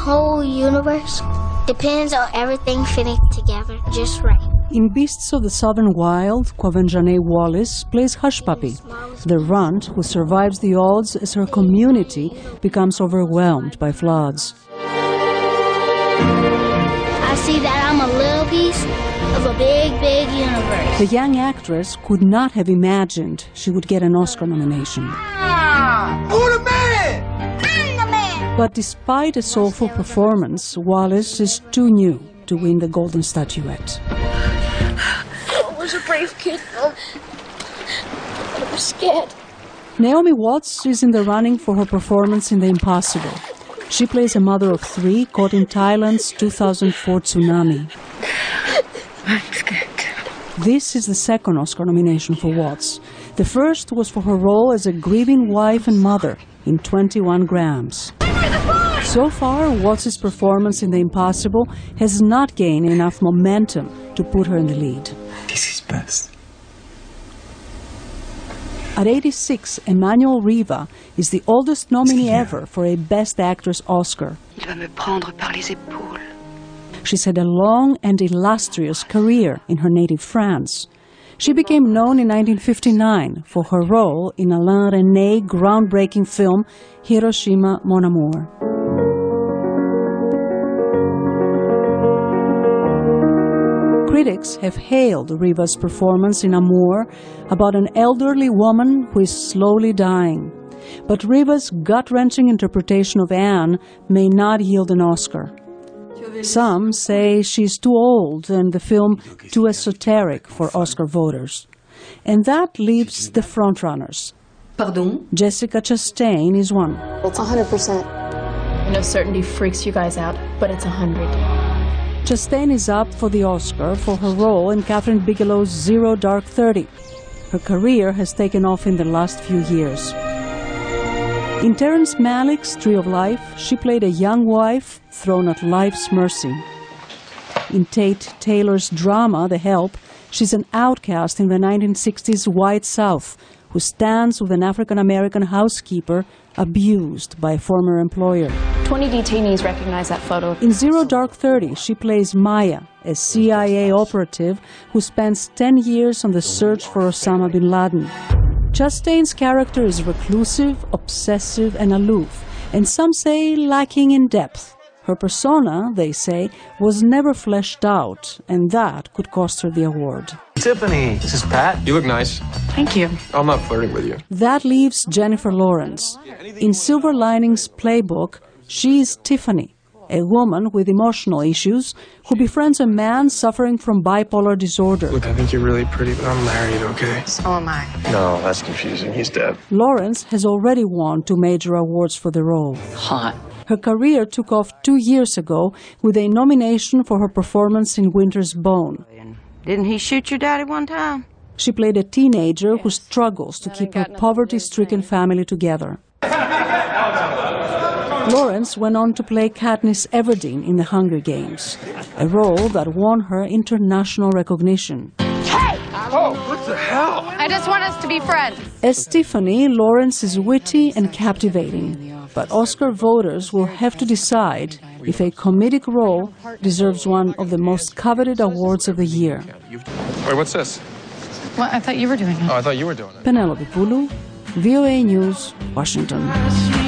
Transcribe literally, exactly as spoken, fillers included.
whole universe depends on everything fitting together just right. In Beasts of the Southern Wild, Quvenzhané Wallis plays Hushpuppi, the runt who survives the odds as her community becomes overwhelmed by floods. I see that I'm a little piece of a big, big universe. The young actress could not have imagined she would get an Oscar nomination. Ah, who the man? I'm the man! But despite a soulful performance, Wallis is too new to win the Golden Statuette. I was a brave kid, though. I was scared. Naomi Watts is in the running for her performance in The Impossible. She plays a mother of three caught in Thailand's two thousand four tsunami. I'm scared. This is the second Oscar nomination for Watts. The first was for her role as a grieving wife and mother in twenty-one grams. So far, Watts' performance in The Impossible has not gained enough momentum to put her in the lead. This is best. At eighty-six, Emmanuel Riva is the oldest nominee ever for a Best Actress Oscar. Il va me prendre par les épaules. She's had a long and illustrious career in her native France. She became known in nineteen fifty-nine for her role in Alain Resnais's groundbreaking film Hiroshima, Mon Amour. Critics have hailed Riva's performance in Amour, about an elderly woman who is slowly dying. But Riva's gut-wrenching interpretation of Anne may not yield an Oscar. Some say she's too old and the film too esoteric for Oscar voters. And that leaves the frontrunners. Pardon? Jessica Chastain is one. It's one hundred percent. I know certainty freaks you guys out, but it's one hundred. Chastain is up for the Oscar for her role in Catherine Bigelow's Zero Dark Thirty. Her career has taken off in the last few years. In Terrence Malick's Tree of Life, she played a young wife thrown at life's mercy. In Tate Taylor's drama, The Help, she's an outcast in the nineteen sixties White South who stands with an African-American housekeeper abused by a former employer. twenty detainees recognize that photo. In Zero Dark Thirty, she plays Maya, a C I A operative who spends ten years on the search for Osama bin Laden. Chastain's character is reclusive, obsessive, and aloof, and some say lacking in depth. Her persona, they say, was never fleshed out, and that could cost her the award. Tiffany, this is Pat. You look nice. Thank you. I'm not flirting with you. That leaves Jennifer Lawrence. In Silver Linings Playbook, she is Tiffany, a woman with emotional issues who befriends a man suffering from bipolar disorder. Look, I think you're really pretty, but I'm married, okay? So am I. No, that's confusing. He's dead. Lawrence has already won two major awards for the role. Hot. Her career took off two years ago with a nomination for her performance in Winter's Bone. Didn't he shoot your daddy one time? She played a teenager who struggles to keep her poverty-stricken family together. Lawrence went on to play Katniss Everdeen in The Hunger Games, a role that won her international recognition. Hey! Oh, what the hell? I just want us to be friends. As Tiffany, Lawrence is witty and captivating, but Oscar voters will have to decide if a comedic role deserves one of the most coveted awards of the year. Wait, what's this? Well, I thought you were doing it. Oh, I thought you were doing it. Penelope Poulou, V O A News, Washington.